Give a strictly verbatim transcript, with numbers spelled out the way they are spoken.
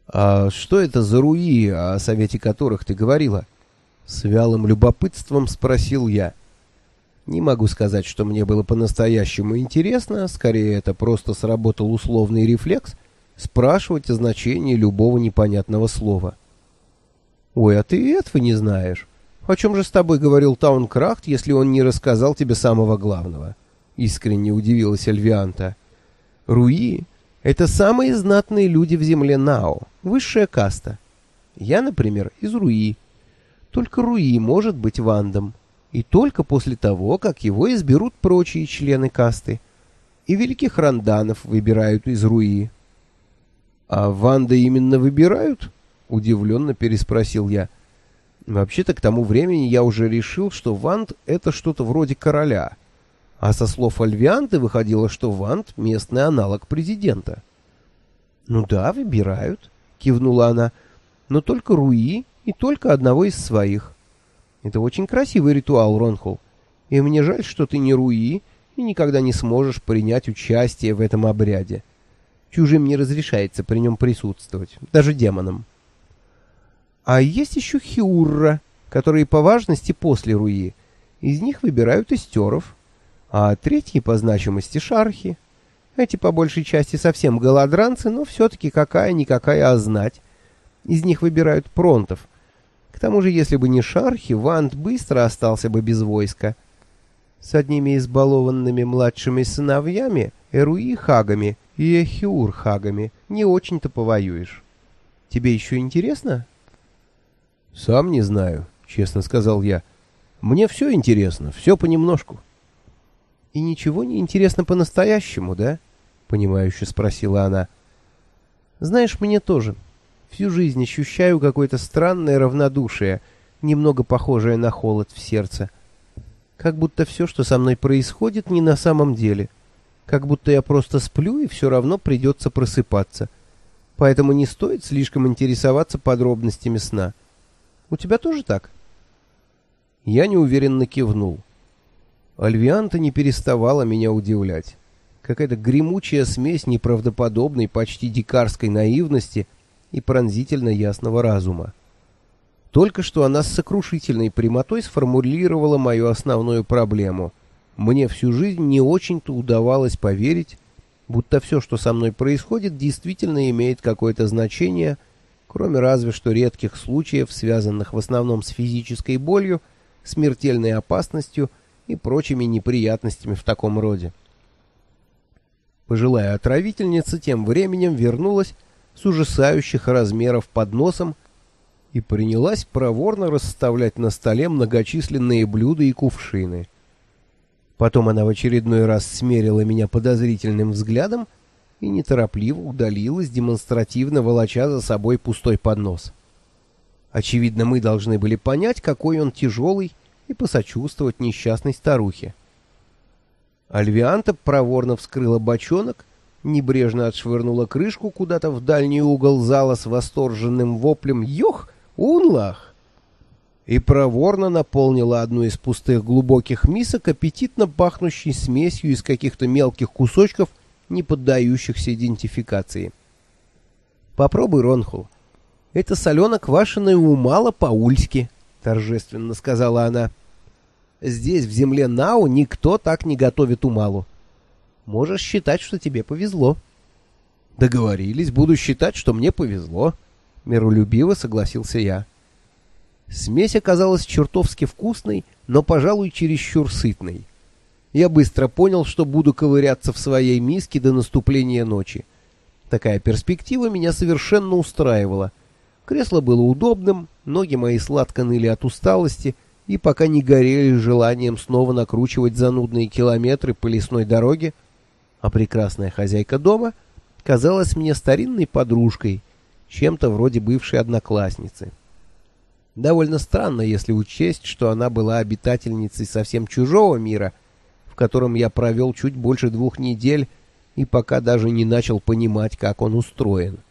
«А что это за руи, о совете которых ты говорила?» С вялым любопытством спросил я. Не могу сказать, что мне было по-настоящему интересно, скорее это просто сработал условный рефлекс спрашивать о значении любого непонятного слова. «Ой, а ты этого не знаешь? О чем же с тобой говорил Таункрахт, если он не рассказал тебе самого главного?» Искренне удивилась Альвианта. «Руи — это самые знатные люди в земле Нао, высшая каста. Я, например, из Руи. Только Руи может быть вандом, и только после того, как его изберут прочие члены касты. И великих ранданов выбирают из Руи». «А ванда именно выбирают?» — удивленно переспросил я. «Вообще-то к тому времени я уже решил, что ванд — это что-то вроде короля, а со слов Альвианты выходило, что ванд — местный аналог президента». «Ну да, выбирают», — кивнула она, — «но только Руи и только одного из своих. Это очень красивый ритуал, Ронхул, и мне жаль, что ты не Руи и никогда не сможешь принять участие в этом обряде. Чужим не разрешается при нем присутствовать, даже демонам. А есть еще Хиурра, которые по важности после Руи. Из них выбирают истеров, а третьи по значимости шархи. Эти по большей части совсем голодранцы, но все-таки какая-никакая ознать. Из них выбирают пронтов. К тому же, если бы не шархи, Ванд быстро остался бы без войска. С одними избалованными младшими сыновьями, Эруи-хагами и Эхиур-хагами, не очень-то повоюешь. Тебе еще интересно?» «Сам не знаю», — честно сказал я. «Мне все интересно, все понемножку». «И ничего не интересно по-настоящему, да?» — понимающе спросила она. «Знаешь, мне тоже. Всю жизнь ощущаю какое-то странное равнодушие, немного похожее на холод в сердце. Как будто все, что со мной происходит, не на самом деле. Как будто я просто сплю, и все равно придется просыпаться. Поэтому не стоит слишком интересоваться подробностями сна. У тебя тоже так?» Я неуверенно кивнул. Альвианта не переставала меня удивлять. Какая-то гремучая смесь неправдоподобной, почти дикарской наивности и пронзительно ясного разума. Только что она с сокрушительной прямотой сформулировала мою основную проблему. Мне всю жизнь не очень-то удавалось поверить, будто все, что со мной происходит, действительно имеет какое-то значение, кроме разве что редких случаев, связанных в основном с физической болью, смертельной опасностью и прочими неприятностями в таком роде. Пожилая отравительница тем временем вернулась с ужасающих размеров подносом и принялась проворно расставлять на столе многочисленные блюда и кувшины. Потом она в очередной раз смерила меня подозрительным взглядом и неторопливо удалилась, демонстративно волоча за собой пустой поднос. Очевидно, мы должны были понять, какой он тяжелый, и посочувствовать несчастной старухе. Альвианта проворно вскрыла бочонок, небрежно отшвырнула крышку куда-то в дальний угол зала с восторженным воплем «Йох! Унлах!» и проворно наполнила одну из пустых глубоких мисок аппетитно пахнущей смесью из каких-то мелких кусочков, не поддающихся идентификации. «Попробуй, Ронхул. Это солено-квашеное умало по-ульски», — торжественно сказала она. «Здесь, в земле Нао, никто так не готовит умалу. Можешь считать, что тебе повезло». «Договорились, буду считать, что мне повезло», — миролюбиво согласился я. Смесь оказалась чертовски вкусной, но, пожалуй, чересчур сытной. Я быстро понял, что буду ковыряться в своей миске до наступления ночи. Такая перспектива меня совершенно устраивала. Кресло было удобным, ноги мои сладко ныли от усталости и пока не горели желанием снова накручивать занудные километры по лесной дороге, а прекрасная хозяйка дома казалась мне старинной подружкой, чем-то вроде бывшей одноклассницы. Довольно странно, если учесть, что она была обитательницей совсем чужого мира, в котором я провел чуть больше двух недель и пока даже не начал понимать, как он устроен.